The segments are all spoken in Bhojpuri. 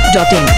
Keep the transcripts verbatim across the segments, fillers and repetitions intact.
Dot in.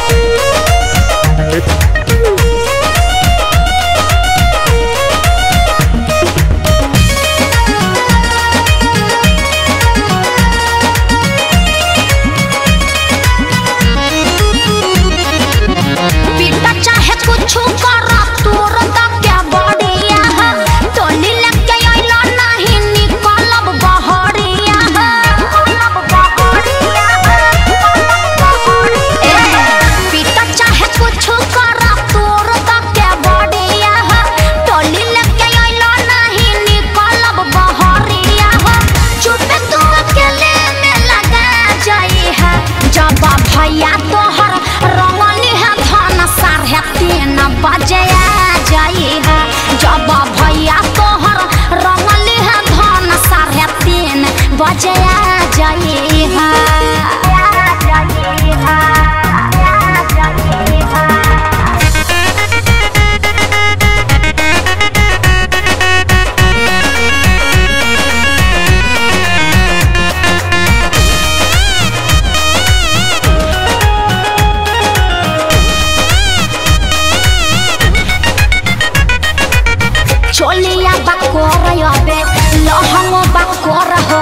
चोलिया बकोर यबे लहंगो बकोर हो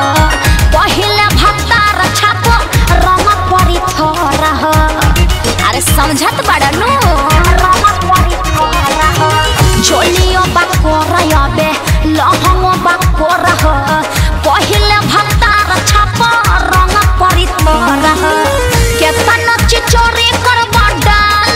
पहिले भत्तार छापो रंग परी थोर हो। अरे समझत बड़नु रंग परी थोर हो। चोलियो बकोर यबे लहंगो बकोर हो पहिले भत्तार छापो रंग परी थोर हो। केतनो चिचोरी करबा डाल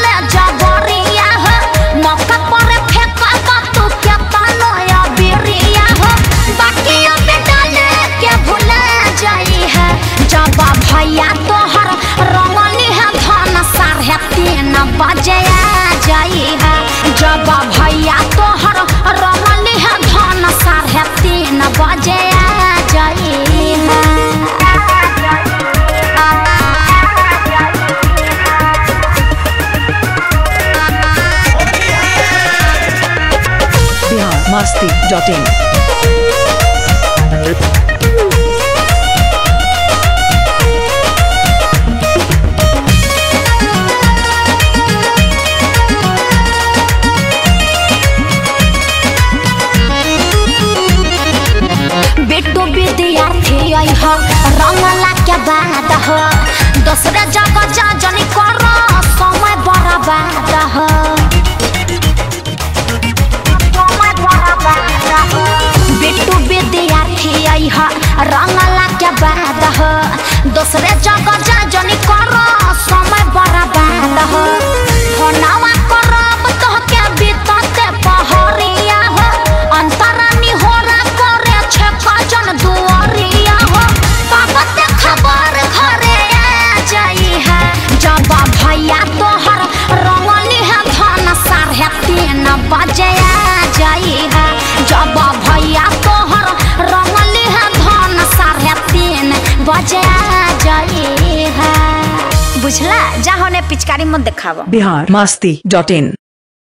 जबरिया हो मौका पर फेंका तू केतनो या बिरिया हो बाकी अब डाले के भुला जाई है जब भैया तोहर रंगनी है धन साढ़े तीन बजे आ जाई है। जब भैया तोहर रंगनी है धन साढ़े तीन बजे आ जाई है। Masti dot in. बेटो विद्यार्थी आई हो रंगला के बाद हो दूसरे जगह जा जनी करो समय बर्बाद हो। बेटू विद्यार्थी आई हो रंगला के बाद हो दूसरे जगह जा जनी करो समय बर्बाद हो। फोनवा करब तो के बीतते पहरिया हो अंतरानी होरा करे छे कजन दुआरिया हो पापते खबर घरे आ जाई है जब भैया तोहर रंगनी है धन साढ़े तीन बजे आ जाई है। जब भैया तोहर रंगली है धन साढ़े तीन बजे आ जाई है। बुझला जा होने पिचकारी मत दिखावा। बिहार मस्ती डॉट इन।